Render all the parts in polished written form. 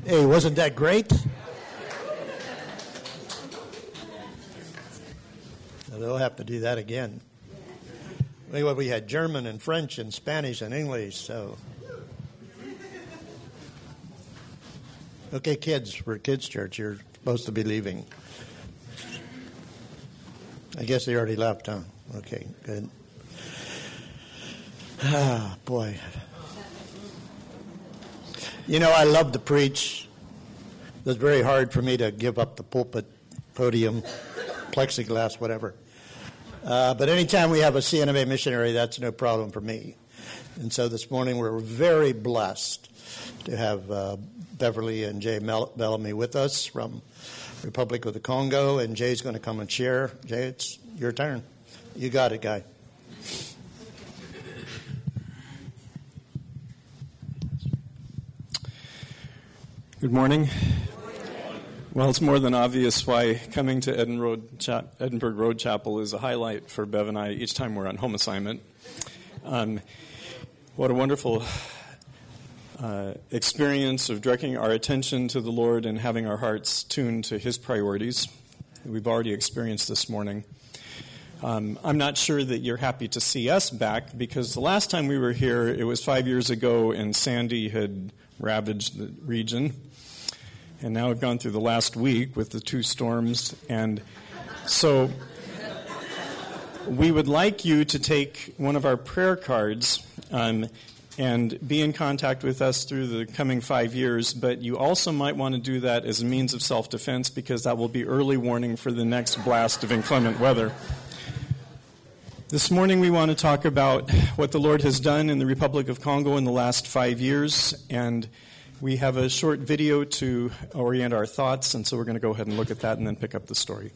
Hey, wasn't that great? They'll have to do that again. Anyway, we had German and French and Spanish and English, so. Okay, kids, we're kids' church. You're supposed to be leaving. I guess they already left, huh? Okay, good. Ah, boy. You know, I love to preach. It was very hard for me to give up the pulpit, podium, plexiglass, whatever. But anytime we have a CNMA missionary, that's no problem for me. And so this morning we're very blessed to have Beverly and Jay Bellamy with us from Republic of the Congo, and Jay's going to come and share. Jay, it's your turn. You got it, guy. Good morning. Well, it's more than obvious why coming to Edinburgh Road Chapel is a highlight for Bev and I each time we're on home assignment. What a wonderful experience of directing our attention to the Lord and having our hearts tuned to His priorities. We've already experienced this morning. I'm not sure that you're happy to see us back, because the last time we were here, it was 5 years ago, and Sandy had ravaged the region. And now we've gone through the last week with the 2 storms. And so we would like you to take one of our prayer cards and be in contact with us through the coming 5 years. But you also might want to do that as a means of self-defense, because that will be early warning for the next blast of inclement weather. This morning we want to talk about what the Lord has done in the Republic of Congo in the last 5 years, and we have a short video to orient our thoughts, and so we're going to go ahead and look at that and then pick up the story.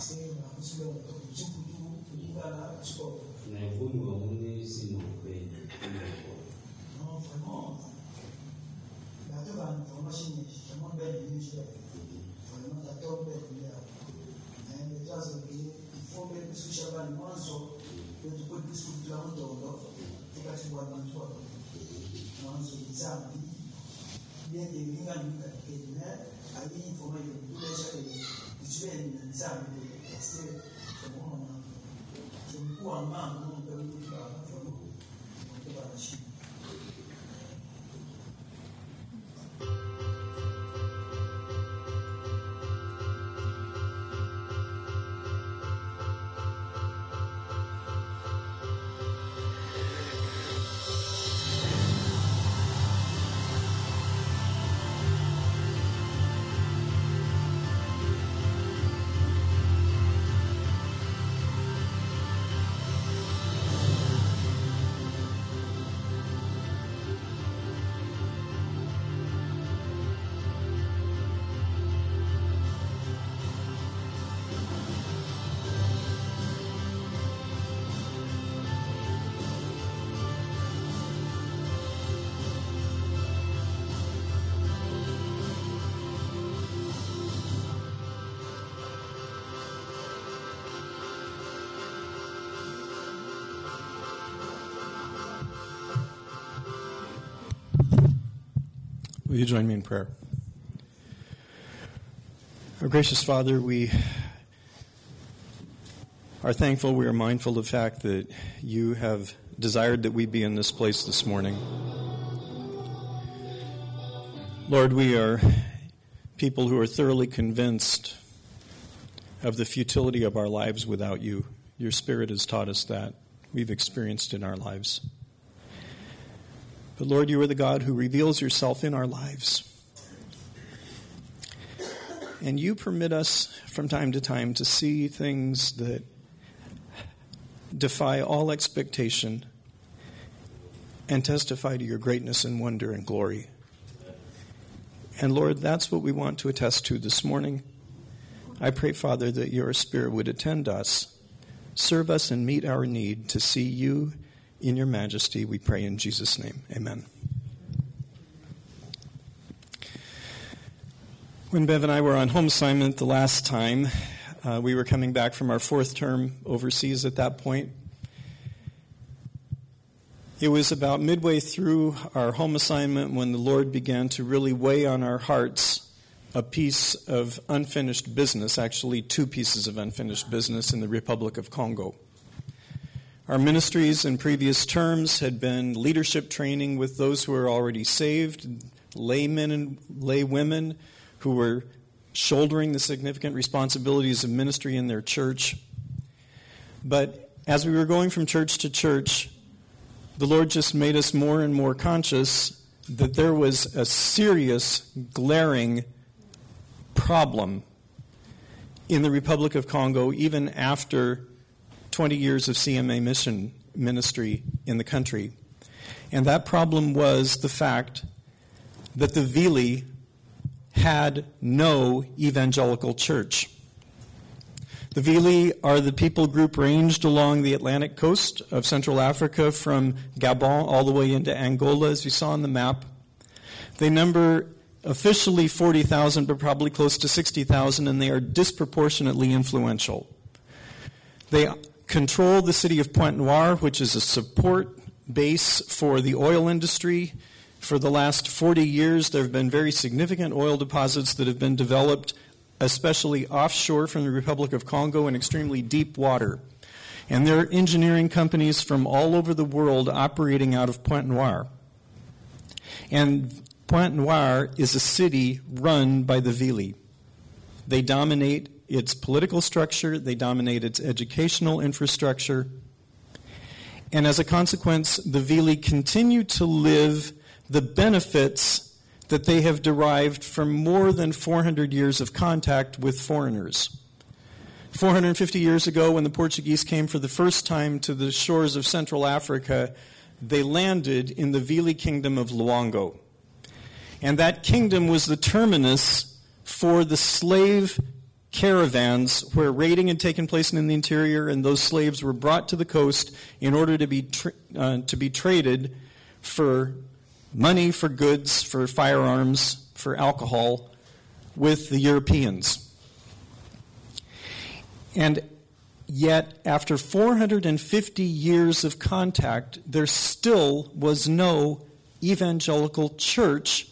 Will you join me in prayer? Our gracious Father, we are thankful, we are mindful of the fact that you have desired that we be in this place this morning. Lord, we are people who are thoroughly convinced of the futility of our lives without you. Your Spirit has taught us that. We've experienced it in our lives. But Lord, you are the God who reveals yourself in our lives. And you permit us from time to time to see things that defy all expectation and testify to your greatness and wonder and glory. And Lord, that's what we want to attest to this morning. I pray, Father, that your Spirit would attend us, serve us, and meet our need to see you in your majesty. We pray in Jesus' name. Amen. When Bev and I were on home assignment the last time, we were coming back from our fourth term overseas at that point. It was about midway through our home assignment when the Lord began to really weigh on our hearts a piece of unfinished business, actually two pieces of unfinished business in the Republic of Congo. Our ministries in previous terms had been leadership training with those who were already saved, laymen and laywomen who were shouldering the significant responsibilities of ministry in their church. But as we were going from church to church, the Lord just made us more and more conscious that there was a serious, glaring problem in the Republic of Congo, even after 20 years of CMA mission ministry in the country. And that problem was the fact that the Vili had no evangelical church. The Vili are the people group ranged along the Atlantic coast of Central Africa from Gabon all the way into Angola, as you saw on the map. They number officially 40,000, but probably close to 60,000, and they are disproportionately influential. They control the city of Pointe-Noire, which is a support base for the oil industry. For the last 40 years, there have been very significant oil deposits that have been developed, especially offshore from the Republic of Congo in extremely deep water. And there are engineering companies from all over the world operating out of Pointe-Noire. And Pointe-Noire is a city run by the Vili. They dominate its political structure, they dominate its educational infrastructure, and as a consequence, the Vili continue to live the benefits that they have derived from more than 400 years of contact with foreigners. 450 years ago, when the Portuguese came for the first time to the shores of Central Africa, they landed in the Vili kingdom of Luango. And that kingdom was the terminus for the slave caravans where raiding had taken place in the interior, and those slaves were brought to the coast in order to be traded for money, for goods, for firearms, for alcohol with the Europeans. And yet, after 450 years of contact, there still was no evangelical church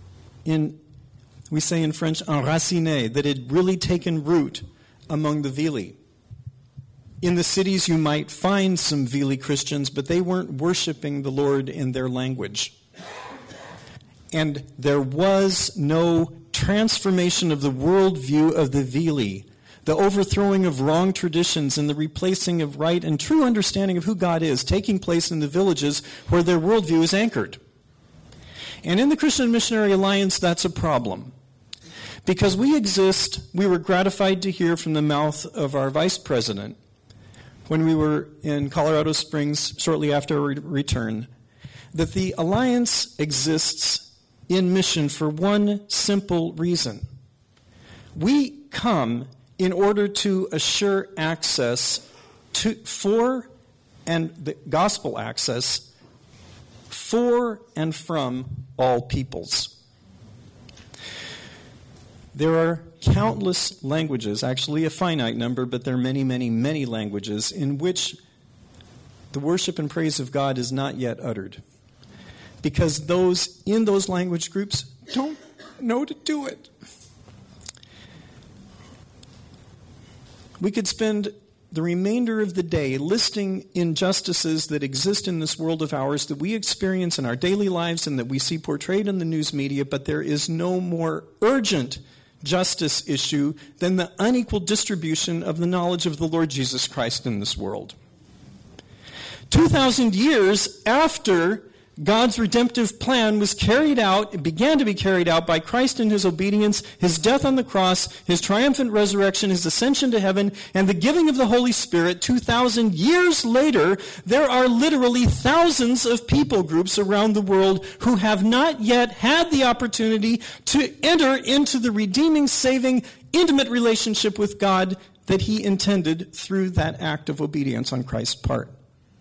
we say in French, enraciné, that had really taken root among the Vili. In the cities you might find some Vili Christians, but they weren't worshiping the Lord in their language. And there was no transformation of the worldview of the Vili, the overthrowing of wrong traditions and the replacing of right and true understanding of who God is taking place in the villages where their worldview is anchored. And in the Christian Missionary Alliance, that's a problem. Because we were gratified to hear from the mouth of our vice president when we were in Colorado Springs shortly after our return, that the Alliance exists in mission for one simple reason. We come in order to assure access and the gospel access for and from all peoples. There are countless languages, actually a finite number, but there are many, many, many languages in which the worship and praise of God is not yet uttered. Because those in those language groups don't know to do it. We could spend the remainder of the day listing injustices that exist in this world of ours that we experience in our daily lives and that we see portrayed in the news media, but there is no more urgent justice issue than the unequal distribution of the knowledge of the Lord Jesus Christ in this world. 2,000 years after God's redemptive plan was carried out, it began to be carried out by Christ in his obedience, his death on the cross, his triumphant resurrection, his ascension to heaven, and the giving of the Holy Spirit. 2,000 years later, there are literally thousands of people groups around the world who have not yet had the opportunity to enter into the redeeming, saving, intimate relationship with God that he intended through that act of obedience on Christ's part.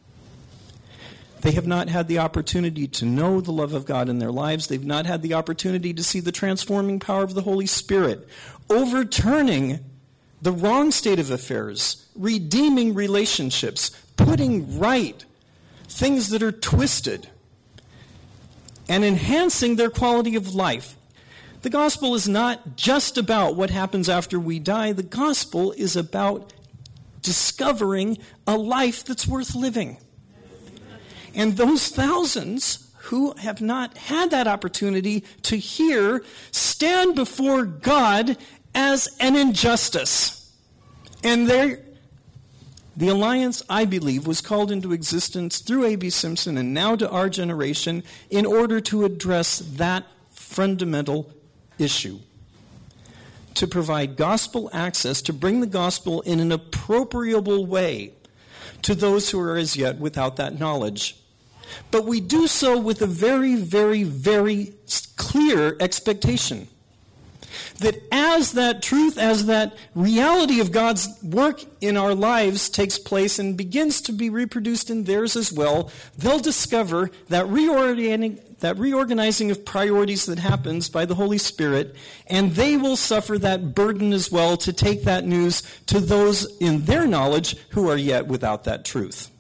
They have not had the opportunity to know the love of God in their lives. They've not had the opportunity to see the transforming power of the Holy Spirit, overturning the wrong state of affairs, redeeming relationships, putting right things that are twisted, and enhancing their quality of life. The gospel is not just about what happens after we die. The gospel is about discovering a life that's worth living. And those thousands who have not had that opportunity to hear stand before God as an injustice. And the Alliance, I believe, was called into existence through A.B. Simpson and now to our generation in order to address that fundamental issue. To provide gospel access, to bring the gospel in an appropriable way to those who are as yet without that knowledge. But we do so with a very, very, very clear expectation that as that truth, as that reality of God's work in our lives takes place and begins to be reproduced in theirs as well, they'll discover that reorganizing of priorities that happens by the Holy Spirit, and they will suffer that burden as well to take that news to those in their knowledge who are yet without that truth.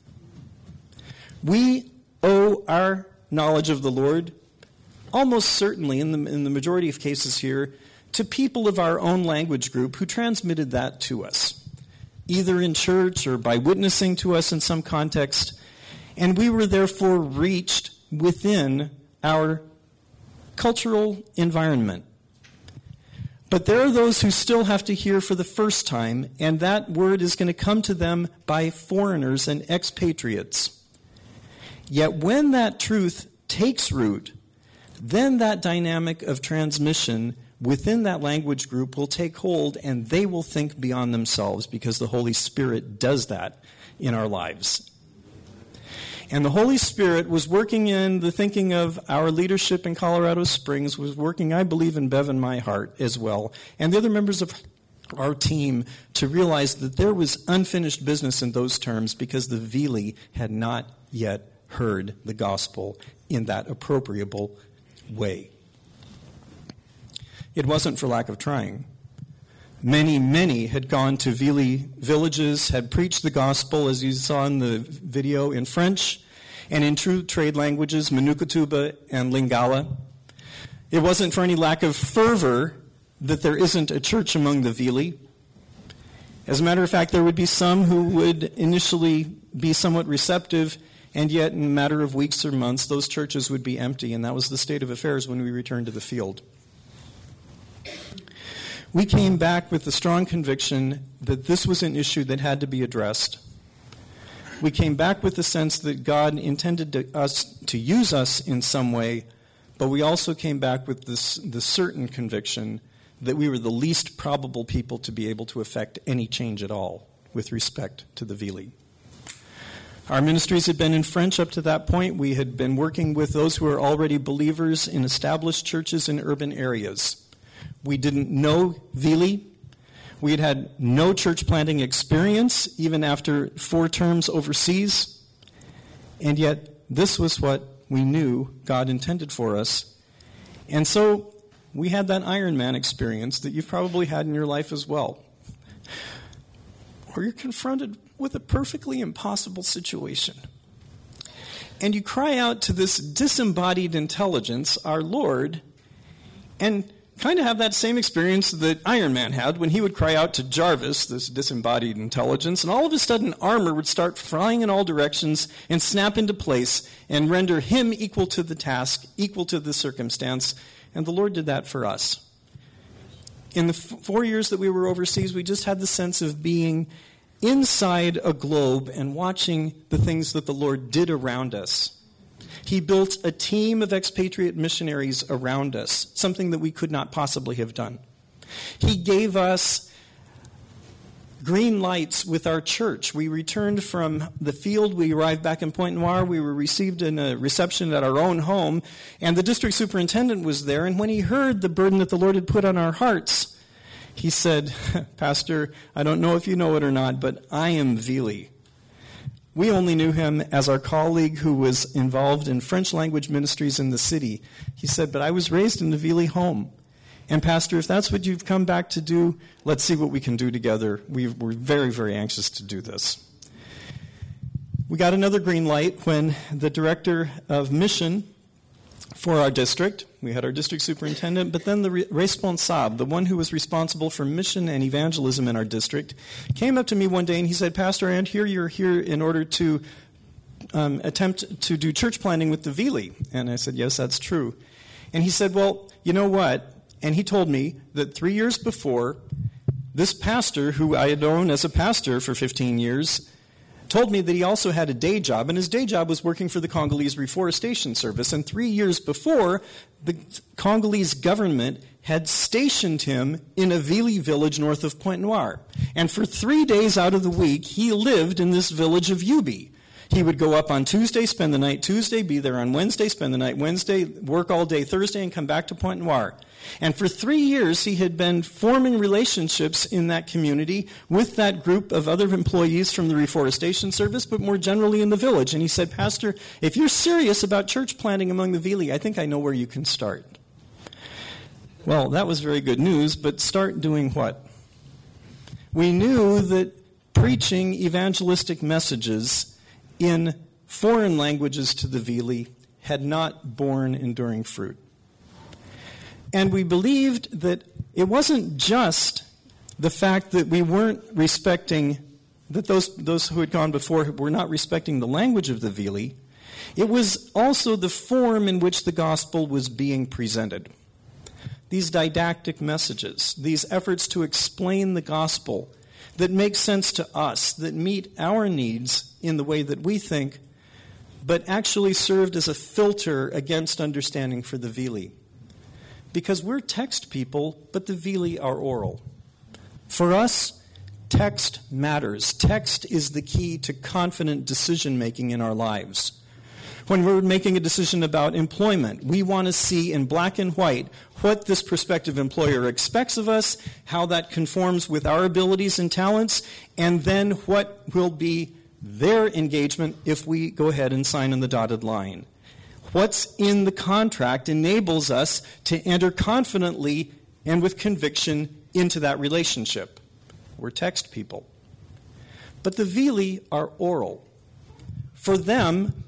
We owe our knowledge of the Lord, almost certainly in the majority of cases here, to people of our own language group who transmitted that to us, either in church or by witnessing to us in some context, and we were therefore reached within our cultural environment. But there are those who still have to hear for the first time, and that word is going to come to them by foreigners and expatriates. Yet when that truth takes root, then that dynamic of transmission within that language group will take hold, and they will think beyond themselves because the Holy Spirit does that in our lives. And the Holy Spirit was working in the thinking of our leadership in Colorado Springs, was working, I believe, in Bev and my heart as well, and the other members of our team to realize that there was unfinished business in those terms because the Vili had not yet heard the gospel in that appropriable way. It wasn't for lack of trying. Many had gone to Vili villages, had preached the gospel, as you saw in the video, in French and in true trade languages, Manukautuba and Lingala. It wasn't for any lack of fervor that there isn't a church among the Vili. As a matter of fact, there would be some who would initially be somewhat receptive, and yet in a matter of weeks or months, those churches would be empty, and that was the state of affairs when we returned to the field. We came back with the strong conviction that this was an issue that had to be addressed. We came back with the sense that God intended us to use us in some way, but we also came back with the certain conviction that we were the least probable people to be able to effect any change at all with respect to the Vili. Our ministries had been in French up to that point. We had been working with those who were already believers in established churches in urban areas. We didn't know Vili. We had had no church planting experience, even after 4 terms overseas. And yet, this was what we knew God intended for us. And so, we had that Iron Man experience that you've probably had in your life as well, where you're confronted with a perfectly impossible situation. And you cry out to this disembodied intelligence, our Lord, and kind of have that same experience that Iron Man had when he would cry out to Jarvis, this disembodied intelligence, and all of a sudden armor would start flying in all directions and snap into place and render him equal to the task, equal to the circumstance. And the Lord did that for us. In the 4 years that we were overseas, we just had the sense of being inside a globe and watching the things that the Lord did around us. He built a team of expatriate missionaries around us, something that we could not possibly have done. He gave us green lights with our church. We returned from the field. We arrived back in Pointe Noire. We were received in a reception at our own home, and the district superintendent was there. And when he heard the burden that the Lord had put on our hearts, he said, "Pastor, I don't know if you know it or not, but I am Vili." We only knew him as our colleague who was involved in French language ministries in the city. He said, "But I was raised in the Vili home. And Pastor, if that's what you've come back to do, let's see what we can do together. We're very, very anxious to do this." We got another green light when the director of mission for our district, we had our district superintendent, but then the responsable, the one who was responsible for mission and evangelism in our district, came up to me one day and he said, "Pastor, and here you're here in order to attempt to do church planting with the Vili." And I said, "Yes, that's true." And he said, "Well, you know what?" And he told me that 3 years before, this pastor, who I had known as a pastor for 15 years, told me that he also had a day job, and his day job was working for the Congolese Reforestation Service. And 3 years before, the Congolese government had stationed him in a Vili village north of Pointe Noire. And for 3 days out of the week, he lived in this village of Yubi. He would go up on Tuesday, spend the night Tuesday, be there on Wednesday, spend the night Wednesday, work all day Thursday, and come back to Pointe Noire. And for 3 years, he had been forming relationships in that community with that group of other employees from the Reforestation Service, but more generally in the village. And he said, "Pastor, if you're serious about church planting among the Vili, I think I know where you can start." Well, that was very good news, but start doing what? We knew that preaching evangelistic messages in foreign languages to the Vili had not borne enduring fruit. And we believed that it wasn't just the fact that we weren't respecting, that those who had gone before were not respecting the language of the Vili. It was also the form in which the gospel was being presented. These didactic messages, these efforts to explain the gospel that make sense to us, that meet our needs in the way that we think, but actually served as a filter against understanding for the Vili. Because we're text people, but the Vili are oral. For us, text matters. Text is the key to confident decision-making in our lives. When we're making a decision about employment, we want to see in black and white what this prospective employer expects of us, how that conforms with our abilities and talents, and then what will be their engagement if we go ahead and sign on the dotted line. What's in the contract enables us to enter confidently and with conviction into that relationship. We're text people. But the vili are oral. For them,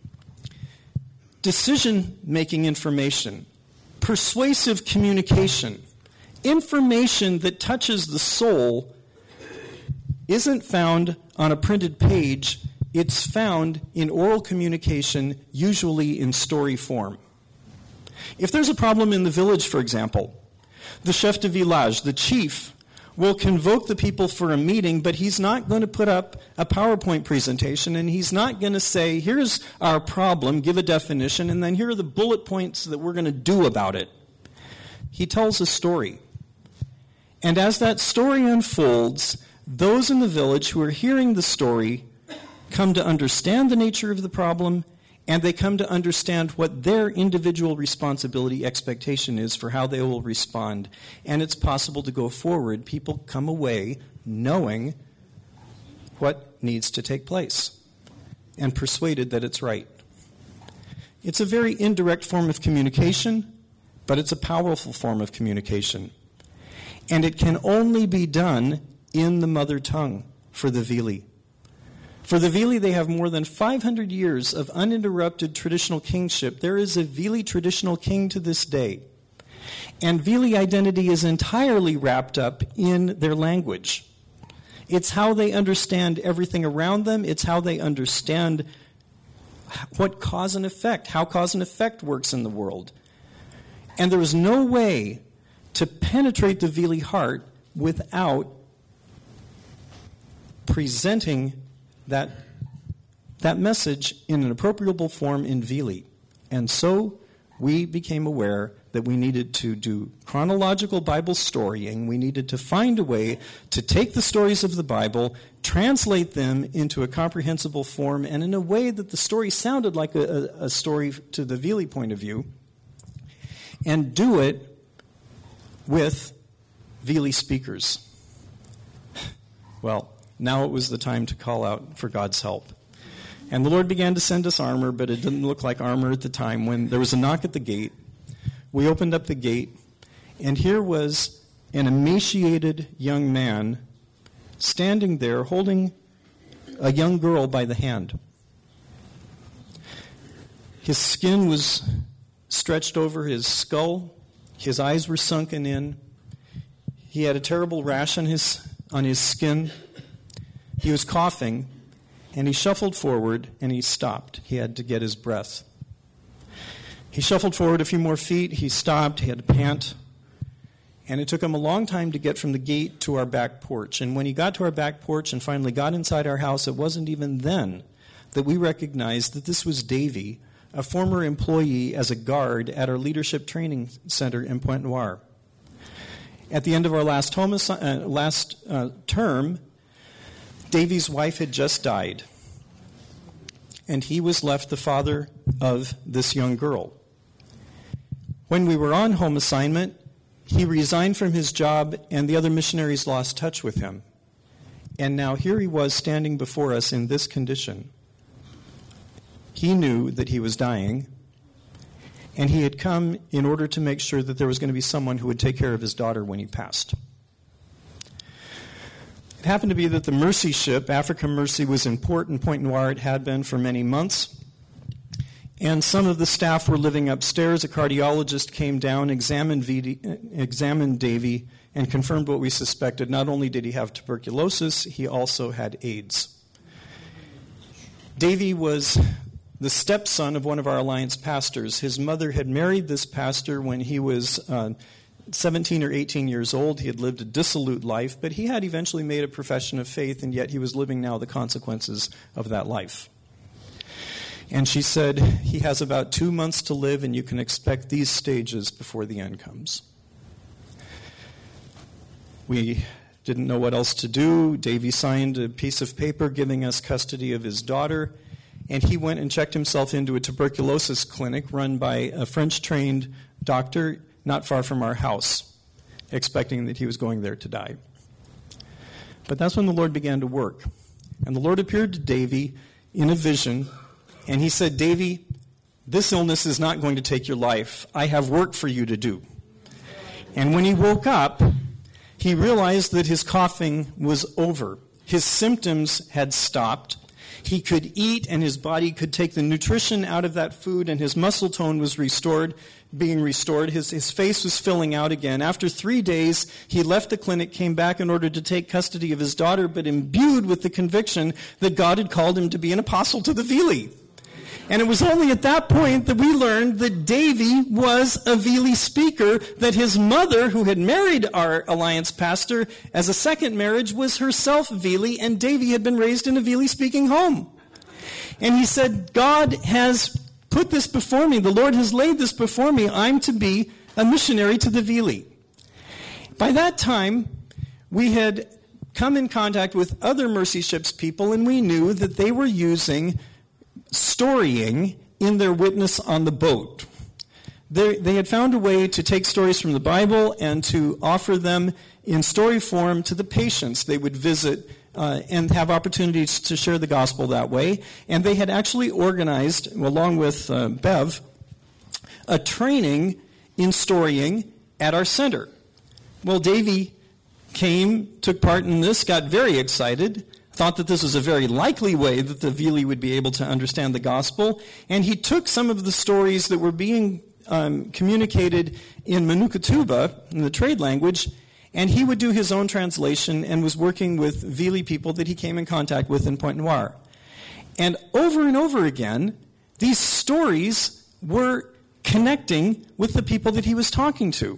decision-making information, persuasive communication, information that touches the soul isn't found on a printed page. It's found in oral communication, usually in story form. If there's a problem in the village, for example, the chef de village, the chief, will convoke the people for a meeting, but he's not going to put up a PowerPoint presentation, and he's not going to say, here's our problem, give a definition, and then here are the bullet points that we're going to do about it. He tells a story. And as that story unfolds, those in the village who are hearing the story come to understand the nature of the problem, and they come to understand what their individual responsibility expectation is for how they will respond. And it's possible to go forward. People come away knowing what needs to take place and persuaded that it's right. It's a very indirect form of communication, but it's a powerful form of communication. And it can only be done in the mother tongue for the vili. For the vili, they have more than 500 years of uninterrupted traditional kingship. There is a vili traditional king to this day. And vili identity is entirely wrapped up in their language. It's how they understand everything around them. It's how they understand what cause and effect, how cause and effect works in the world. And there is no way to penetrate the vili heart without presenting that message in an appropriable form in vili. And so we became aware that we needed to do chronological Bible storying. We needed to find a way to take the stories of the Bible, translate them into a comprehensible form, and in a way that the story sounded like a story to the vili point of view, and do it with vili speakers. Well, now it was the time to call out for God's help. And the Lord began to send us armor, but it didn't look like armor at the time. When there was a knock at the gate, we opened up the gate, and here was an emaciated young man standing there holding a young girl by the hand. His skin was stretched over his skull. His eyes were sunken in. He had a terrible rash on his skin. He was coughing, and he shuffled forward, and he stopped. He had to get his breath. He shuffled forward a few more feet. He stopped. He had to pant. And it took him a long time to get from the gate to our back porch. And when he got to our back porch and finally got inside our house, it wasn't even then that we recognized that this was Davy, a former employee as a guard at our leadership training center in Pointe-Noire. At the end of our last term, Davy's wife had just died, and he was left the father of this young girl. When we were on home assignment, he resigned from his job, and the other missionaries lost touch with him. And now here he was standing before us in this condition. He knew that he was dying, and he had come in order to make sure that there was going to be someone who would take care of his daughter when he passed. It happened to be that the Mercy ship, Africa Mercy, was in port in Pointe-Noire. It had been for many months. And some of the staff were living upstairs. A cardiologist came down, examined Davy, and confirmed what we suspected. Not only did he have tuberculosis, he also had AIDS. Davy was the stepson of one of our Alliance pastors. His mother had married this pastor when he was 17 or 18 years old. He had lived a dissolute life, but he had eventually made a profession of faith, and yet he was living now the consequences of that life. And she said, he has about 2 months to live, and you can expect these stages before the end comes. We didn't know what else to do. Davy signed a piece of paper giving us custody of his daughter, and he went and checked himself into a tuberculosis clinic run by a French-trained doctor not far from our house, expecting that he was going there to die. But that's when the Lord began to work. And the Lord appeared to Davy in a vision, and he said, Davy, this illness is not going to take your life. I have work for you to do. And when he woke up, he realized that his coughing was over. His symptoms had stopped. He could eat, and his body could take the nutrition out of that food, and his muscle tone was being restored. His face was filling out again. After 3 days, he left the clinic, came back in order to take custody of his daughter, but imbued with the conviction that God had called him to be an apostle to the Vili. And it was only at that point that we learned that Davy was a Vili speaker, that his mother, who had married our Alliance pastor as a second marriage, was herself Vili, and Davy had been raised in a Vili-speaking home. And he said, God has put this before me. The Lord has laid this before me. I'm to be a missionary to the Vili. By that time, we had come in contact with other Mercy Ships people, and we knew that they were using storying in their witness on the boat. They had found a way to take stories from the Bible and to offer them in story form to the patients they would visit and have opportunities to share the gospel that way. And they had actually organized, along with Bev, a training in storying at our center. Well, Davy came, took part in this, got very excited, thought that this was a very likely way that the Vili would be able to understand the gospel, and he took some of the stories that were being communicated in Manukautuba, in the trade language, and he would do his own translation and was working with Vili people that he came in contact with in Pointe Noire. And over again, these stories were connecting with the people that he was talking to.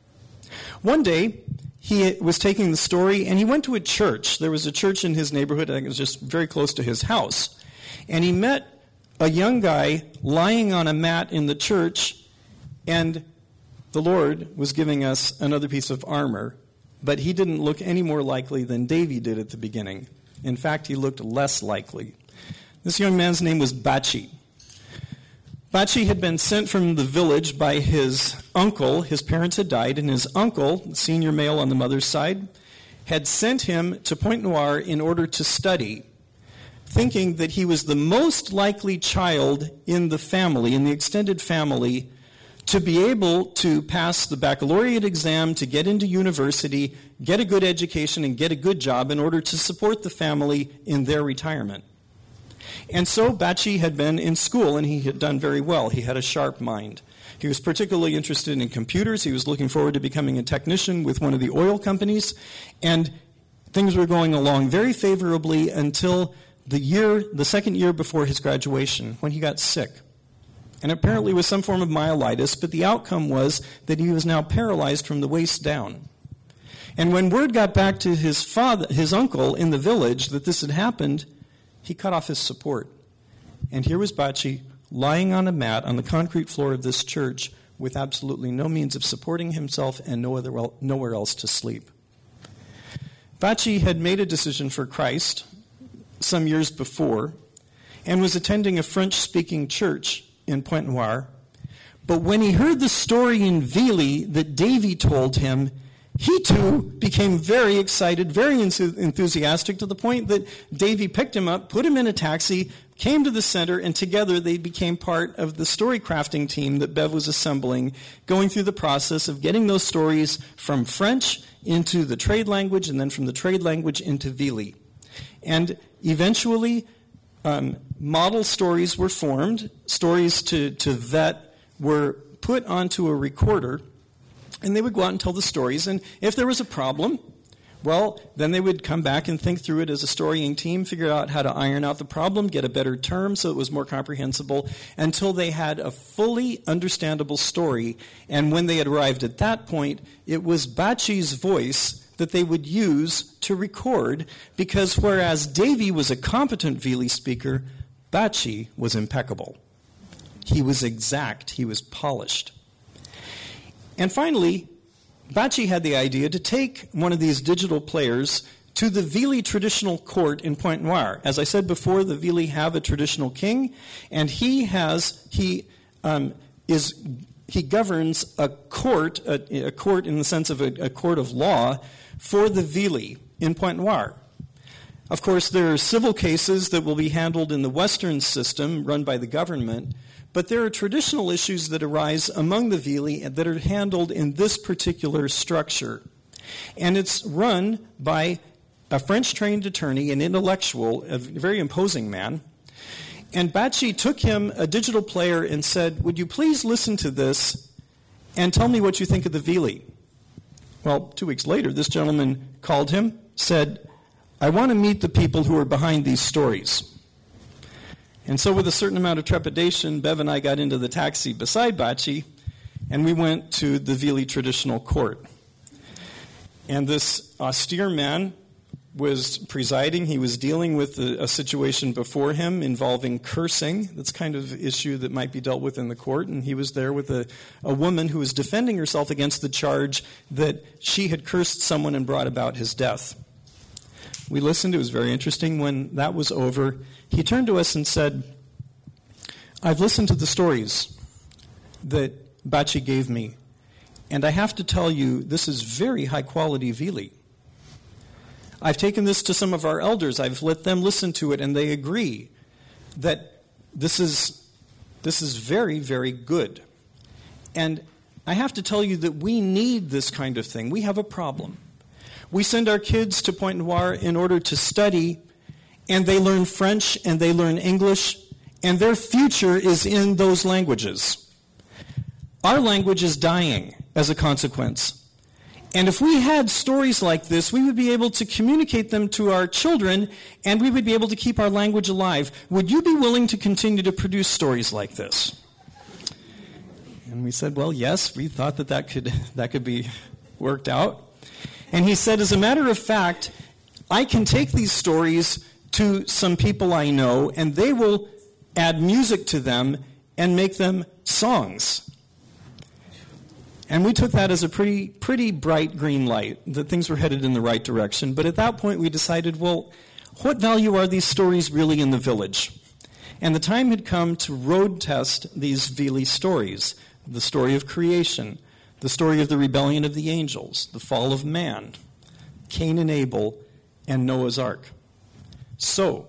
One day, he was taking the story, and he went to a church. There was a church in his neighborhood, I think it was just very close to his house. And he met a young guy lying on a mat in the church, and the Lord was giving us another piece of armor, but he didn't look any more likely than Davy did at the beginning. In fact, he looked less likely. This young man's name was Bachi. Bachi had been sent from the village by his uncle. His parents had died, and his uncle, senior male on the mother's side, had sent him to Pointe Noire in order to study, thinking that he was the most likely child in the family, in the extended family, to be able to pass the baccalaureate exam, to get into university, get a good education, and get a good job in order to support the family in their retirement. And so Bachi had been in school, and he had done very well. He had a sharp mind. He was particularly interested in computers. He was looking forward to becoming a technician with one of the oil companies. And things were going along very favorably until the second year before his graduation, when he got sick. And apparently it was some form of myelitis, but the outcome was that he was now paralyzed from the waist down. And when word got back to his uncle in the village that this had happened, he cut off his support. And here was Bachi lying on a mat on the concrete floor of this church with absolutely no means of supporting himself and nowhere else to sleep. Bachi had made a decision for Christ some years before and was attending a French-speaking church in Pointe Noire. But when he heard the story in Vili that Davy told him, he too became very excited, very enthusiastic, to the point that Davy picked him up, put him in a taxi, came to the center, and together they became part of the story crafting team that Bev was assembling, going through the process of getting those stories from French into the trade language, and then from the trade language into Vili. And eventually, model stories were formed, stories to vet were put onto a recorder, and they would go out and tell the stories. And if there was a problem, well, then they would come back and think through it as a storying team, figure out how to iron out the problem, get a better term so it was more comprehensible, until they had a fully understandable story. And when they had arrived at that point, it was Bachi's voice that they would use to record, because whereas Davy was a competent Vili speaker, Bachi was impeccable. He was exact. He was polished. And finally, Bachi had the idea to take one of these digital players to the Vili traditional court in Pointe Noire. As I said before, the Vili have a traditional king, and he governs a court in the sense of a court of law for the Vili in Pointe Noire. Of course, there are civil cases that will be handled in the Western system run by the government, but there are traditional issues that arise among the Vili that are handled in this particular structure. And it's run by a French-trained attorney, an intellectual, a very imposing man. And Bachi took him a digital player and said, "Would you please listen to this and tell me what you think of the Vili?" Well, 2 weeks later, this gentleman called him, said, "I want to meet the people who are behind these stories." And so with a certain amount of trepidation, Bev and I got into the taxi beside Bachi, and we went to the Vili traditional court. And this austere man was presiding. He was dealing with a situation before him involving cursing. That's kind of issue that might be dealt with in the court. And he was there with a woman who was defending herself against the charge that she had cursed someone and brought about his death. We listened. It was very interesting. When that was over, he turned to us and said, "I've listened to the stories that Bachi gave me, and I have to tell you, this is very high-quality Vili. I've taken this to some of our elders. I've let them listen to it, and they agree that this is very, very good. And I have to tell you that we need this kind of thing. We have a problem. We send our kids to Pointe Noire in order to study, and they learn French and they learn English, and their future is in those languages. Our language is dying as a consequence. And if we had stories like this, we would be able to communicate them to our children, and we would be able to keep our language alive. Would you be willing to continue to produce stories like this?" And we said, "Well, yes." We thought that could be worked out. And he said, "As a matter of fact, I can take these stories to some people I know, and they will add music to them and make them songs." And we took that as a pretty bright green light, that things were headed in the right direction. But at that point we decided, well, what value are these stories really in the village? And the time had come to road test these Vili stories. The story of creation, the story of the rebellion of the angels, the fall of man, Cain and Abel, and Noah's Ark. So,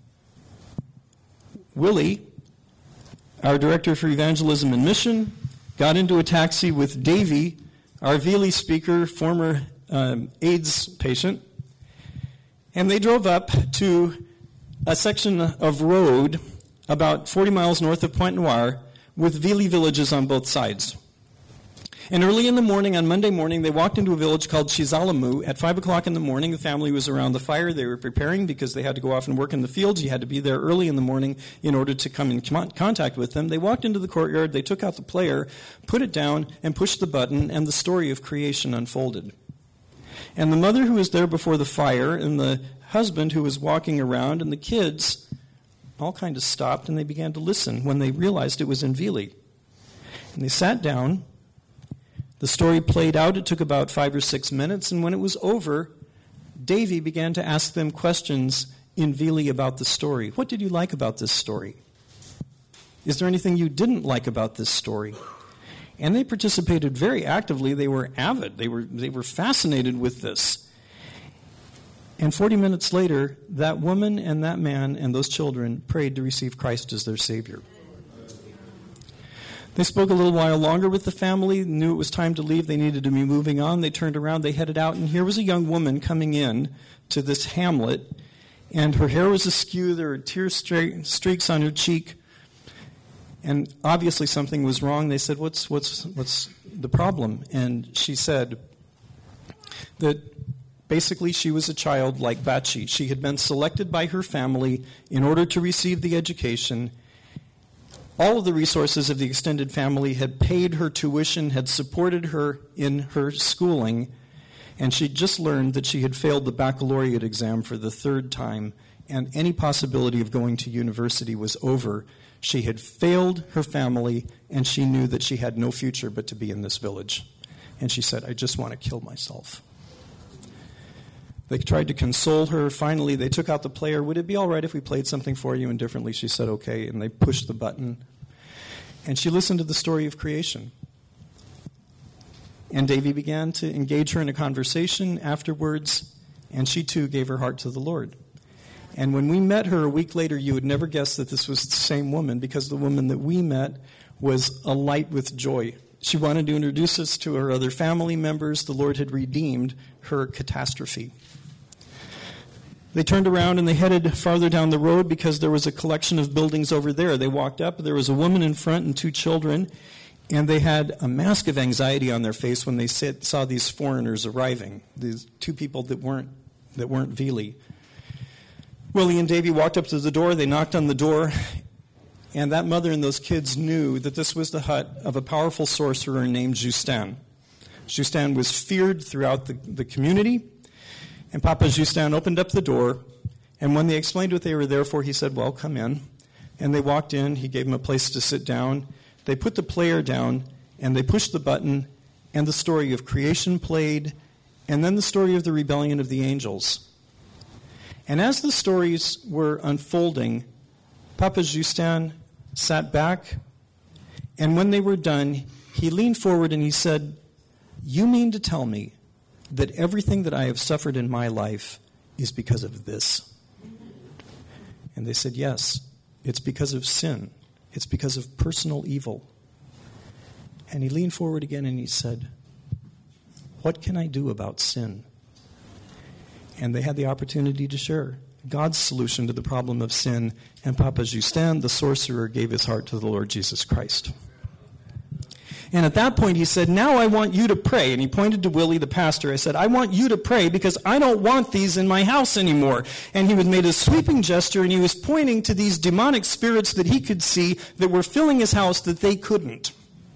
Willie, our director for evangelism and mission, got into a taxi with Davy, our Vili speaker, former AIDS patient, and they drove up to a section of road about 40 miles north of Pointe Noire with Vili villages on both sides. And early in the morning, on Monday morning, they walked into a village called Chizalamu. At 5 o'clock in the morning, the family was around the fire. They were preparing because they had to go off and work in the fields. You had to be there early in the morning in order to come in contact with them. They walked into the courtyard, they took out the player, put it down, and pushed the button, and the story of creation unfolded. And the mother who was there before the fire, and the husband who was walking around, and the kids all kind of stopped, and they began to listen when they realized it was in Vili. And they sat down. The story played out. It took about 5 or 6 minutes, and when it was over, Davy began to ask them questions in Vili about the story. What did you like about this story? Is there anything you didn't like about this story? And they participated very actively. They were avid. They were fascinated with this. And 40 minutes later, that woman and that man and those children prayed to receive Christ as their Savior. They spoke a little while longer with the family, knew it was time to leave, they needed to be moving on. They turned around, they headed out, and here was a young woman coming in to this hamlet, and her hair was askew, there were tear streaks on her cheek, and obviously something was wrong. They said, what's the problem? And she said that basically she was a child like Bachi. She had been selected by her family in order to receive the education. All of the resources of the extended family had paid her tuition, had supported her in her schooling, and she'd just learned that she had failed the baccalaureate exam for the 3rd time, and any possibility of going to university was over. She had failed her family, and she knew that she had no future but to be in this village. And she said, "I just want to kill myself." They tried to console her. Finally, they took out the player. Would it be all right if we played something for you? Indifferently, she said, okay. And they pushed the button. And she listened to the story of creation. And Davy began to engage her in a conversation afterwards, and she too gave her heart to the Lord. And when we met her a week later, you would never guess that this was the same woman, because the woman that we met was alight with joy. She wanted to introduce us to her other family members. The Lord had redeemed her catastrophe. They turned around and they headed farther down the road because there was a collection of buildings over there. They walked up. There was a woman in front and 2 children, and they had a mask of anxiety on their face when they saw these foreigners arriving, these 2 people that weren't Vili. Willie and Davy walked up to the door. They knocked on the door, and that mother and those kids knew that this was the hut of a powerful sorcerer named Justin. Justin was feared throughout the community. And Papa Justin opened up the door, and when they explained what they were there for, he said, well, come in. And they walked in. He gave them a place to sit down. They put the player down, and they pushed the button, and the story of creation played, and then the story of the rebellion of the angels. And as the stories were unfolding, Papa Justin sat back, and when they were done, he leaned forward and he said, you mean to tell me that everything that I have suffered in my life is because of this? And they said, yes, it's because of sin. It's because of personal evil. And he leaned forward again and he said, what can I do about sin? And they had the opportunity to share God's solution to the problem of sin, and Papa Justin, the sorcerer, gave his heart to the Lord Jesus Christ. And at that point he said, now I want you to pray. And he pointed to Willie, the pastor. I said, I want you to pray because I don't want these in my house anymore. And he made a sweeping gesture, and he was pointing to these demonic spirits that he could see that were filling his house that they couldn't.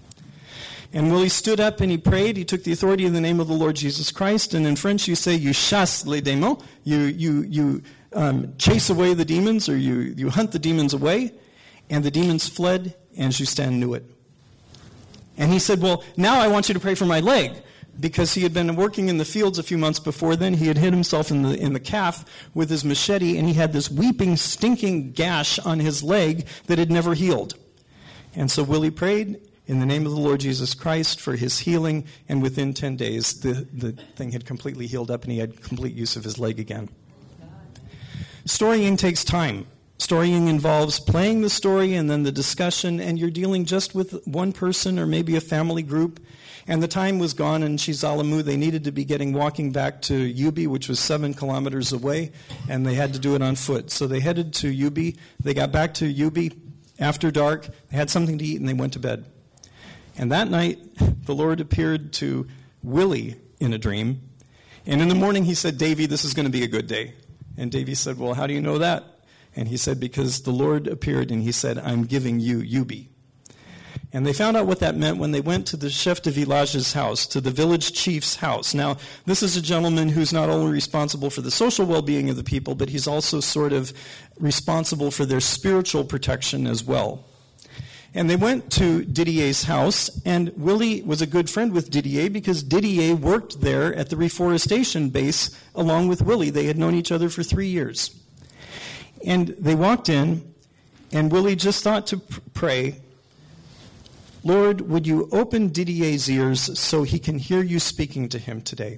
And Willie stood up and he prayed. He took the authority in the name of the Lord Jesus Christ. And in French you say, you chasse les démons. You chase away the demons, or you hunt the demons away. And the demons fled, and Justin knew it. And he said, well, now I want you to pray for my leg, because he had been working in the fields a few months before then. He had hit himself in the calf with his machete, and he had this weeping, stinking gash on his leg that had never healed. And so Willie prayed in the name of the Lord Jesus Christ for his healing, and within 10 days the thing had completely healed up, and he had complete use of his leg again. Storying takes time. Storying involves playing the story and then the discussion, and you're dealing just with one person or maybe a family group. And the time was gone in Chizalamu. They needed to be walking back to Yubi, which was 7 kilometers away, and they had to do it on foot. So they headed to Yubi. They got back to Yubi after dark. They had something to eat, and they went to bed. And that night, the Lord appeared to Willie in a dream. And in the morning, he said, Davy, this is going to be a good day. And Davy said, well, how do you know that? And he said, because the Lord appeared and he said, I'm giving you Yubi. And they found out what that meant when they went to the chef de village's house, to the village chief's house. Now, this is a gentleman who's not only responsible for the social well-being of the people, but he's also sort of responsible for their spiritual protection as well. And they went to Didier's house, and Willie was a good friend with Didier because Didier worked there at the reforestation base along with Willie. They had known each other for 3 years. And they walked in, and Willie just thought to pray, Lord, would you open Didier's ears so he can hear you speaking to him today?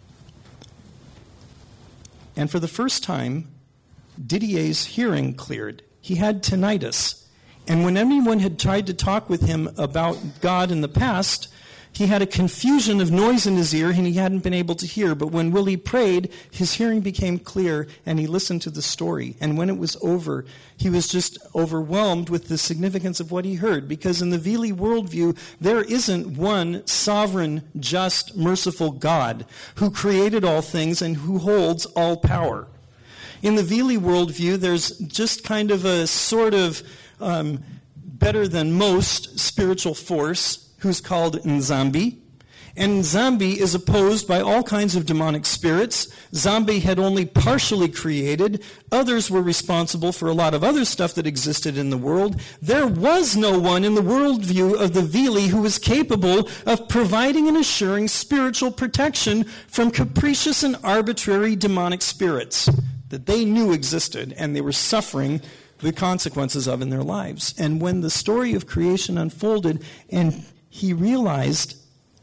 And for the first time, Didier's hearing cleared. He had tinnitus. And when anyone had tried to talk with him about God in the past, he had a confusion of noise in his ear and he hadn't been able to hear. But when Willie prayed, his hearing became clear and he listened to the story. And when it was over, he was just overwhelmed with the significance of what he heard. Because in the Vili worldview, there isn't one sovereign, just, merciful God who created all things and who holds all power. In the Vili worldview, there's just kind of a sort of better than most spiritual force who's called Nzambi, And Zambi is opposed by all kinds of demonic spirits. Zambi had only partially created. Others were responsible for a lot of other stuff that existed in the world. There was no one in the worldview of the Vili who was capable of providing and assuring spiritual protection from capricious and arbitrary demonic spirits that they knew existed and they were suffering the consequences of in their lives. And when the story of creation unfolded and he realized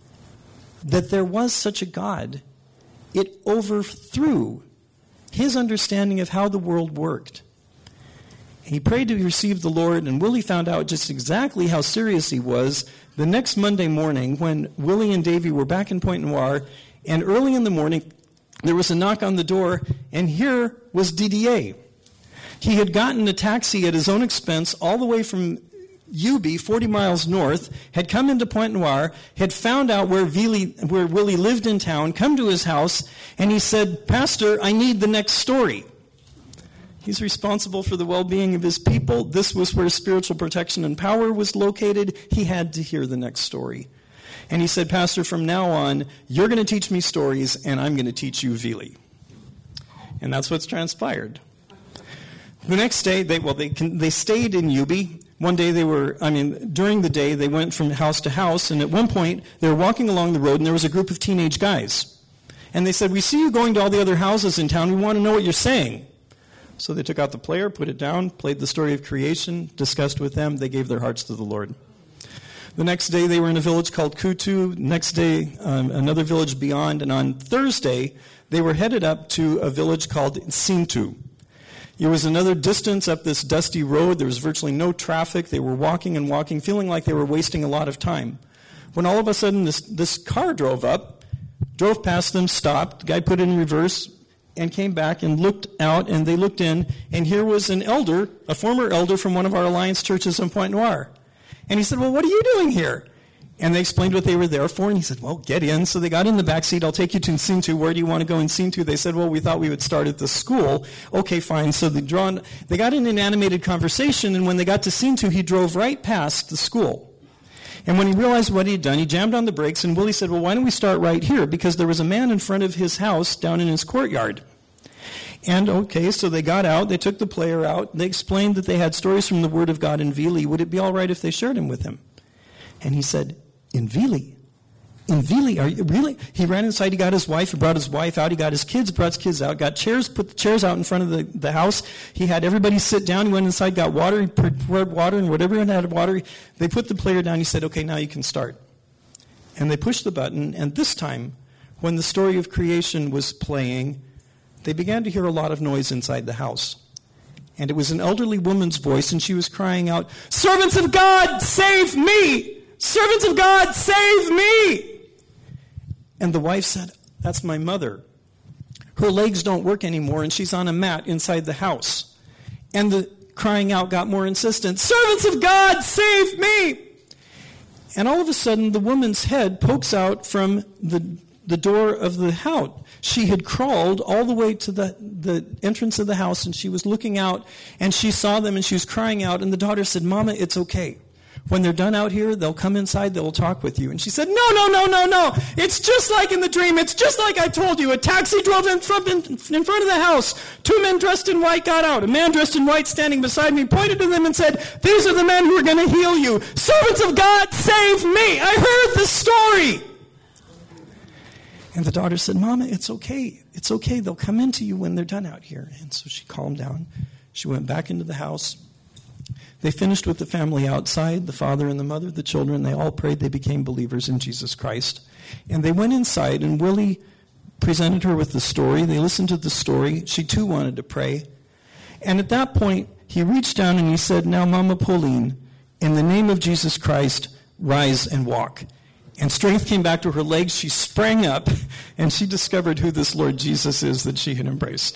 that there was such a God, it overthrew his understanding of how the world worked. He prayed to receive the Lord, and Willie found out just exactly how serious he was the next Monday morning when Willie and Davy were back in Pointe Noire, and early in the morning there was a knock on the door, and here was Didier. He had gotten a taxi at his own expense all the way from Ubi, 40 miles north, had come into Pointe Noire, had found out where Willie lived in town, come to his house, and he said, "Pastor, I need the next story." He's responsible for the well-being of his people. This was where spiritual protection and power was located. He had to hear the next story. And he said, "Pastor, from now on, you're going to teach me stories, and I'm going to teach you Vili." And that's what's transpired. The next day, they stayed in Ubi. One day during the day, they went from house to house, and at one point, they were walking along the road, and there was a group of teenage guys. And they said, "We see you going to all the other houses in town. We want to know what you're saying." So they took out the player, put it down, played the story of creation, discussed with them. They gave their hearts to the Lord. The next day, they were in a village called Kutu. Next day, another village beyond. And on Thursday, they were headed up to a village called Sintu. It was another distance up this dusty road. There was virtually no traffic. They were walking and walking, feeling like they were wasting a lot of time. When all of a sudden this car drove past them, stopped. The guy put it in reverse and came back and looked out, and they looked in, and here was an elder, a former elder from one of our Alliance churches in Pointe Noire. And he said, "Well, what are you doing here?" And they explained what they were there for, and he said, "Well, get in." So they got in the back seat. "I'll take you to Sintu. Where do you want to go in Sintu?" They said, "Well, we thought we would start at the school." "Okay, fine." So they got in an animated conversation, and when they got to Sintu, he drove right past the school. And when he realized what he had done, he jammed on the brakes, and Willie said, "Well, why don't we start right here?" Because there was a man in front of his house down in his courtyard. And okay, so they got out, they took the player out, they explained that they had stories from the Word of God in Vili. Would it be all right if they shared them with him? And he said, "In Vili? In Vili? Are you really?" He ran inside, he got his wife, he brought his wife out, he got his kids, brought his kids out, got chairs, put the chairs out in front of the house. He had everybody sit down, he went inside, got water, he poured water, and whatever had water, they put the player down, he said, "Okay, now you can start." And they pushed the button, and this time, when the story of creation was playing, they began to hear a lot of noise inside the house. And it was an elderly woman's voice, and she was crying out, "Servants of God, save me! Servants of God, save me!" And the wife said, "That's my mother. Her legs don't work anymore, and she's on a mat inside the house." And the crying out got more insistent, "Servants of God, save me!" And all of a sudden, the woman's head pokes out from the door of the house. She had crawled all the way to the entrance of the house, and she was looking out, and she saw them, and she was crying out, and the daughter said, "Mama, it's okay. When they're done out here, they'll come inside, they'll talk with you." And she said, No. It's just like in the dream. It's just like I told you. A taxi drove in front of the house. 2 men dressed in white got out. A man dressed in white standing beside me pointed to them and said, "These are the men who are going to heal you. Servants of God, save me. I heard the story." And the daughter said, "Mama, it's okay. It's okay. They'll come into you when they're done out here." And so she calmed down. She went back into the house. They finished with the family outside, the father and the mother, the children. They all prayed. They became believers in Jesus Christ. And they went inside, and Willie presented her with the story. They listened to the story. She too wanted to pray. And at that point, he reached down and he said, "Now, Mama Pauline, in the name of Jesus Christ, rise and walk." And strength came back to her legs. She sprang up, and she discovered who this Lord Jesus is that she had embraced.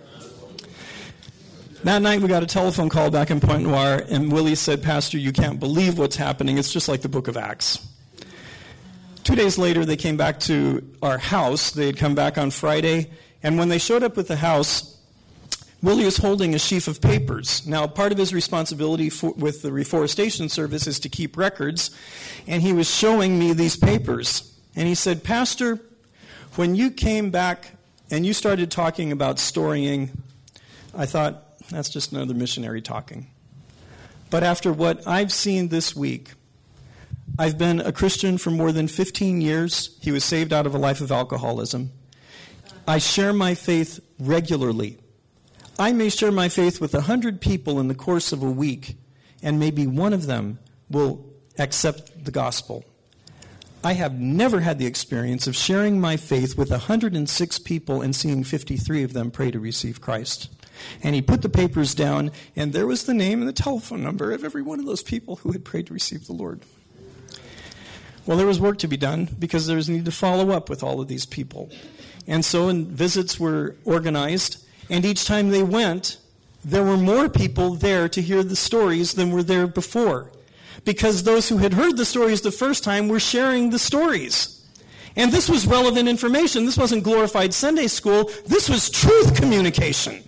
That night, we got a telephone call back in Pointe Noire, and Willie said, "Pastor, you can't believe what's happening. It's just like the book of Acts." 2 days later, they came back to our house. They had come back on Friday, and when they showed up at the house, Willie was holding a sheaf of papers. Now, part of his responsibility with the reforestation service is to keep records, and he was showing me these papers. And he said, Pastor, when you came back and you started talking about storying, I thought, that's just another missionary talking. But after what I've seen this week, I've been a Christian for more than 15 years. He was saved out of a life of alcoholism. I share my faith regularly. I may share my faith with 100 people in the course of a week, and maybe one of them will accept the gospel. I have never had the experience of sharing my faith with 106 people and seeing 53 of them pray to receive Christ. And he put the papers down, and there was the name and the telephone number of every one of those people who had prayed to receive the Lord. Well, there was work to be done because there was a need to follow up with all of these people. And so visits were organized, and each time they went, there were more people there to hear the stories than were there before. Because those who had heard the stories the first time were sharing the stories. And this was relevant information. This wasn't glorified Sunday school. This was truth communication.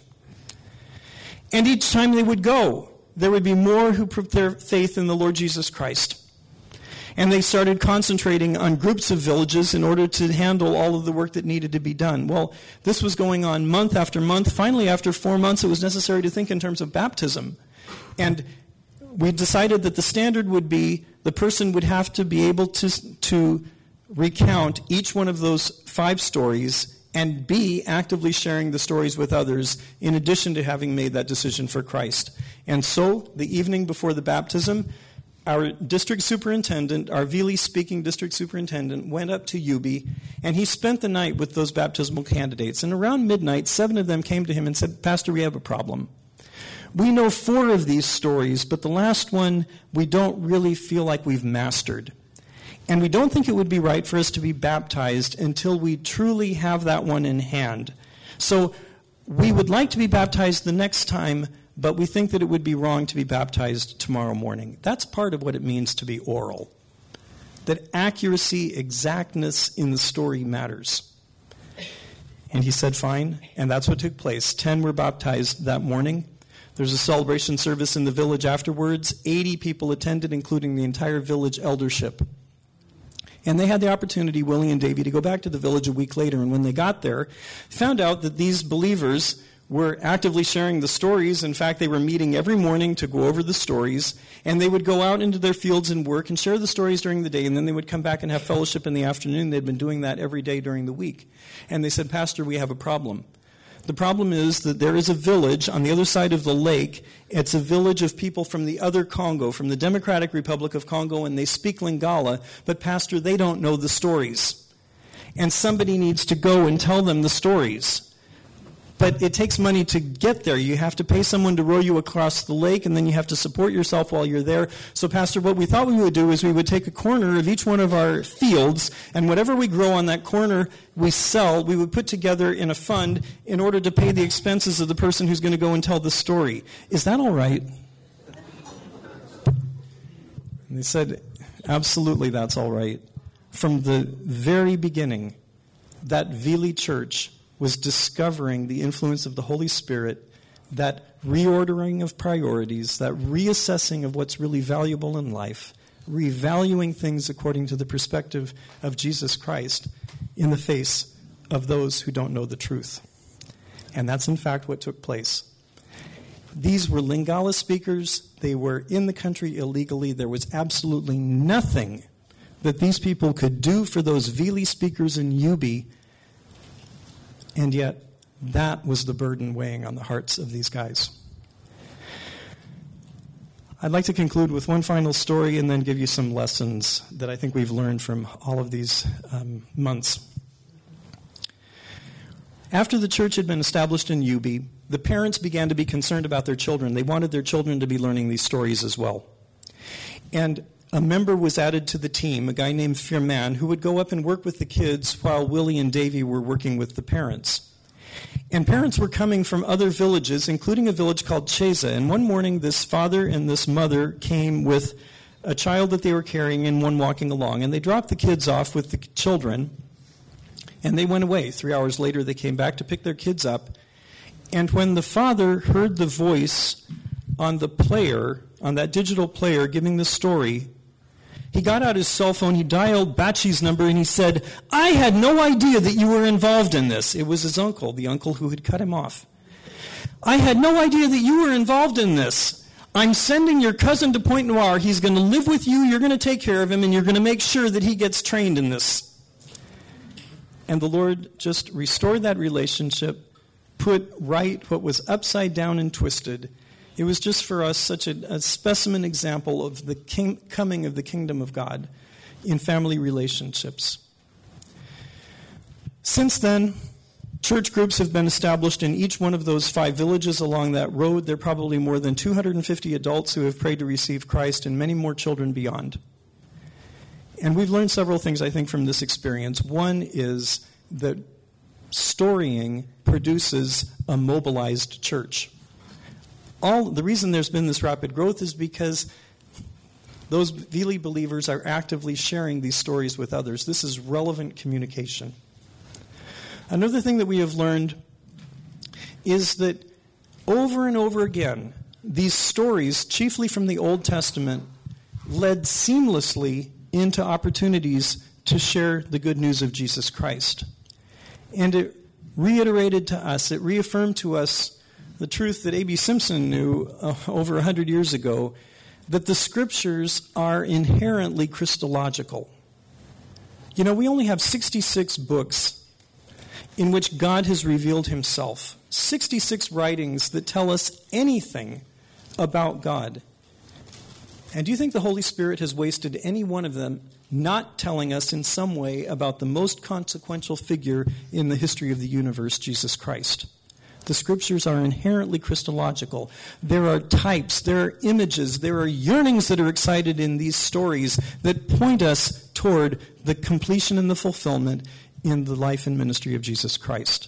And each time they would go, there would be more who put their faith in the Lord Jesus Christ. And they started concentrating on groups of villages in order to handle all of the work that needed to be done. Well, this was going on month after month. Finally, after 4 months, it was necessary to think in terms of baptism. And we decided that the standard would be the person would have to be able to recount each one of those 5 stories and be actively sharing the stories with others in addition to having made that decision for Christ. And so, the evening before the baptism, our district superintendent, our Vili-speaking district superintendent, went up to Yubi, and he spent the night with those baptismal candidates. And around midnight, 7 of them came to him and said, Pastor, we have a problem. We know 4 of these stories, but the last one we don't really feel like we've mastered. And we don't think it would be right for us to be baptized until we truly have that one in hand. So we would like to be baptized the next time, but we think that it would be wrong to be baptized tomorrow morning. That's part of what it means to be oral. That accuracy, exactness in the story matters. And he said, fine, and that's what took place. 10 were baptized that morning. There's a celebration service in the village afterwards. 80 people attended, including the entire village eldership. And they had the opportunity, Willie and Davy, to go back to the village a week later. And when they got there, found out that these believers were actively sharing the stories. In fact, they were meeting every morning to go over the stories. And they would go out into their fields and work and share the stories during the day. And then they would come back and have fellowship in the afternoon. They'd been doing that every day during the week. And they said, Pastor, we have a problem. The problem is that there is a village on the other side of the lake. It's a village of people from the other Congo, from the Democratic Republic of Congo, and they speak Lingala, but Pastor, they don't know the stories. And somebody needs to go and tell them the stories. But it takes money to get there. You have to pay someone to row you across the lake, and then you have to support yourself while you're there. So, Pastor, what we thought we would do is we would take a corner of each one of our fields, and whatever we grow on that corner, we sell. We would put together in a fund in order to pay the expenses of the person who's going to go and tell the story. Is that all right? And they said, absolutely, that's all right. From the very beginning, that Vili church was discovering the influence of the Holy Spirit, that reordering of priorities, that reassessing of what's really valuable in life, revaluing things according to the perspective of Jesus Christ in the face of those who don't know the truth. And that's in fact what took place. These were Lingala speakers. They were in the country illegally. There was absolutely nothing that these people could do for those Vili speakers in Yubi. And yet, that was the burden weighing on the hearts of these guys. I'd like to conclude with one final story and then give you some lessons that I think we've learned from all of these months. After the church had been established in Yubi, the parents began to be concerned about their children. They wanted their children to be learning these stories as well. And a member was added to the team, a guy named Firman, who would go up and work with the kids while Willie and Davy were working with the parents. And parents were coming from other villages, including a village called Cheza. And one morning, this father and this mother came with a child that they were carrying and one walking along. And they dropped the kids off with the children, and they went away. 3 hours later, they came back to pick their kids up. And when the father heard the voice on the player, on that digital player, giving the story, He got out his cell phone, he dialed Batshi's number, and he said, "I had no idea that you were involved in this." It was his uncle, the uncle who had cut him off. "I had no idea that you were involved in this. I'm sending your cousin to Point Noir. He's going to live with you, you're going to take care of him, and you're going to make sure that he gets trained in this." And the Lord just restored that relationship, put right what was upside down and twisted. It was just for us such a specimen example of the coming of the kingdom of God in family relationships. Since then, church groups have been established in each one of those 5 villages along that road. There are probably more than 250 adults who have prayed to receive Christ and many more children beyond. And we've learned several things, I think, from this experience. One is that storying produces a mobilized church. The reason there's been this rapid growth is because those Vili believers are actively sharing these stories with others. This is relevant communication. Another thing that we have learned is that over and over again, these stories, chiefly from the Old Testament, led seamlessly into opportunities to share the good news of Jesus Christ. And it reiterated to us, it reaffirmed to us the truth that A.B. Simpson knew over 100 years ago, that the Scriptures are inherently Christological. You know, we only have 66 books in which God has revealed himself. 66 writings that tell us anything about God. And do you think the Holy Spirit has wasted any one of them not telling us in some way about the most consequential figure in the history of the universe, Jesus Christ? The Scriptures are inherently Christological. There are types, there are images, there are yearnings that are excited in these stories that point us toward the completion and the fulfillment in the life and ministry of Jesus Christ.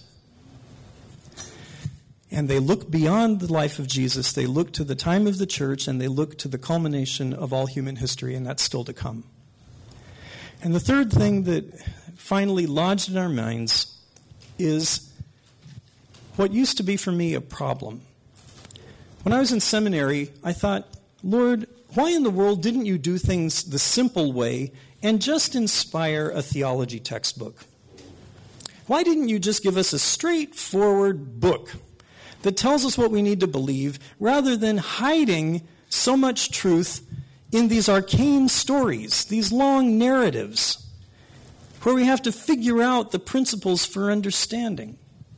And they look beyond the life of Jesus, they look to the time of the church, and they look to the culmination of all human history, and that's still to come. And the third thing that finally lodged in our minds is what used to be for me a problem. When I was in seminary, I thought, Lord, why in the world didn't you do things the simple way and just inspire a theology textbook? Why didn't you just give us a straightforward book that tells us what we need to believe rather than hiding so much truth in these arcane stories, these long narratives, where we have to figure out the principles for understanding?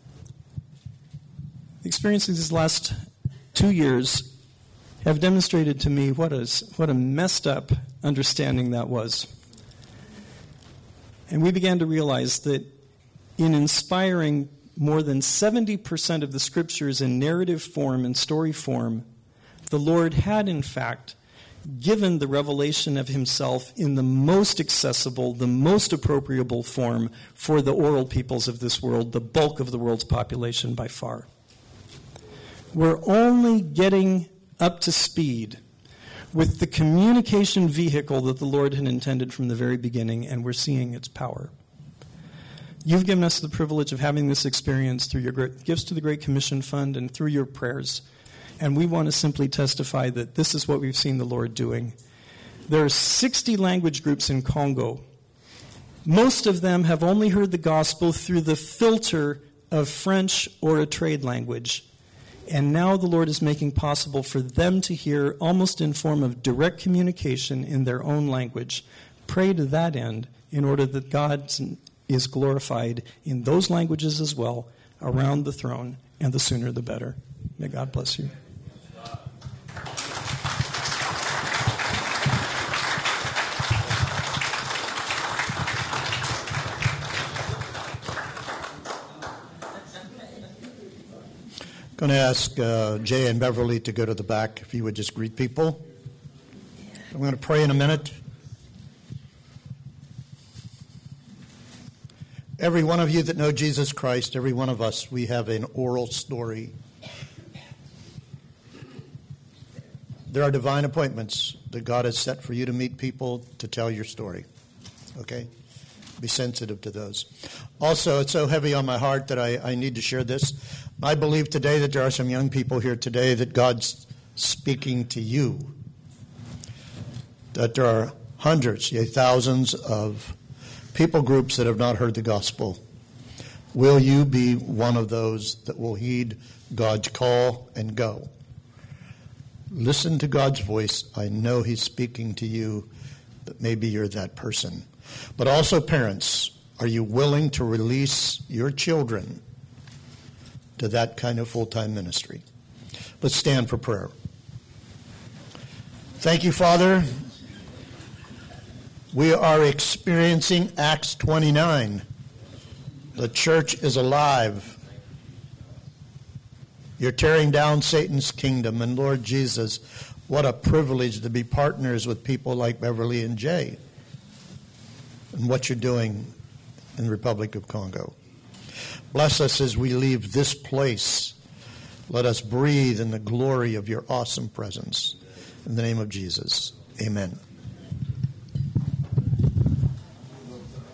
The experience of these last 2 years have demonstrated to me what a messed up understanding that was. And we began to realize that in inspiring more than 70% of the Scriptures in narrative form and story form, the Lord had, in fact, given the revelation of himself in the most accessible, the most appropriable form for the oral peoples of this world, the bulk of the world's population by far. We're only getting up to speed with the communication vehicle that the Lord had intended from the very beginning, and we're seeing its power. You've given us the privilege of having this experience through your gifts to the Great Commission Fund and through your prayers. And we want to simply testify that this is what we've seen the Lord doing. There are 60 language groups in Congo. Most of them have only heard the gospel through the filter of French or a trade language. And now the Lord is making possible for them to hear, almost in form of direct communication in their own language. Pray to that end in order that God is glorified in those languages as well around the throne, and the sooner the better. May God bless you. I'm going to ask Jay and Beverly to go to the back, if you would just greet people. I'm going to pray in a minute. Every one of you that know Jesus Christ, every one of us, we have an oral story. There are divine appointments that God has set for you to meet people to tell your story. Okay? Be sensitive to those. Also, it's so heavy on my heart that I need to share this. I believe today that there are some young people here today that God's speaking to you. That there are hundreds, yea, thousands of people groups that have not heard the gospel. Will you be one of those that will heed God's call and go? Listen to God's voice. I know he's speaking to you, that maybe you're that person. But also parents, are you willing to release your children to that kind of full-time ministry? Let's stand for prayer. Thank you, Father. We are experiencing Acts 29. The church is alive. You're tearing down Satan's kingdom. And Lord Jesus, what a privilege to be partners with people like Beverly and Jay and what you're doing in the Republic of Congo. Bless us as we leave this place. Let us breathe in the glory of your awesome presence. In the name of Jesus, amen.